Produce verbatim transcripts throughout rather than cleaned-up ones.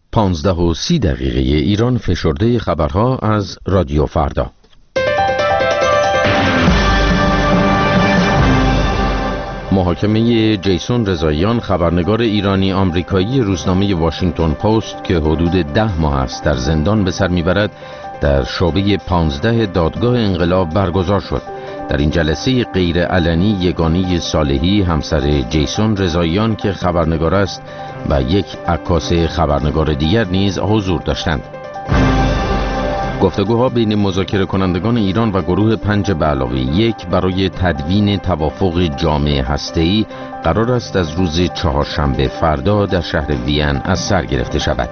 پانزده و سی دقیقه ایران فشرده خبرها از رادیو فردا. محاکمه جیسون رضاییان، خبرنگار ایرانی آمریکایی روزنامه واشنگتن پست که حدود ده ماه است در زندان به سر میبرد، در شعبه پانزده دادگاه انقلاب برگزار شد. در این جلسه غیر علنی یگانه صالحی، همسر جیسون رضاییان که خبرنگار است، و یک عکاس خبرنگار دیگر نیز حضور داشتند. گفتگوها بین مذاکره کنندگان ایران و گروه پنج به علاوه یک برای تدوین توافق جامع هسته‌ای قرار است از روز چهارشنبه فردا در شهر وین از سر گرفته شود.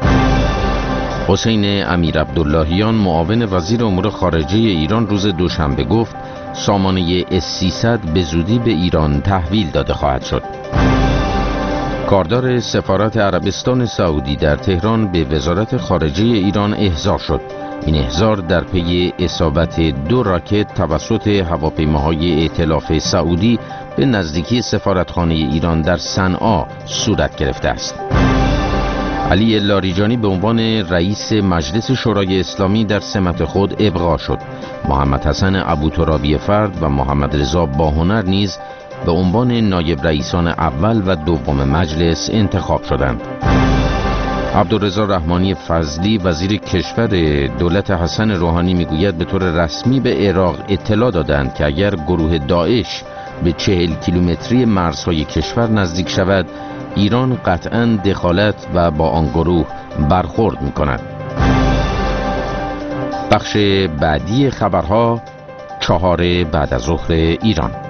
حسین امیرعبداللهیان، معاون وزیر امور خارجه ایران، روز دوشنبه گفت سامانه اس سیصد به زودی به ایران تحویل داده خواهد شد. کاردار سفارت عربستان سعودی در تهران به وزارت خارجه ایران احضار شد. این احضار در پی اصابت دو راکت توسط هواپیماهای ائتلاف سعودی به نزدیکی سفارتخانه ایران در صنعا صورت گرفته است. علی لاریجانی به عنوان رئیس مجلس شورای اسلامی در سمت خود ابقا شد. محمد حسن ابوترابی فرد و محمد رضا باهنر نیز به عنوان نایب رئیسان اول و دوم مجلس انتخاب شدند. عبدالرضا رحمانی فضلی، وزیر کشور دولت حسن روحانی، میگوید به طور رسمی به عراق اطلاع دادند که اگر گروه داعش به چهل کیلومتری مرزهای کشور نزدیک شود، ایران قطعاً دخالت و با آن گروه برخورد می‌کند. بخش بعدی خبرها چهار بعد از ظهر ایران.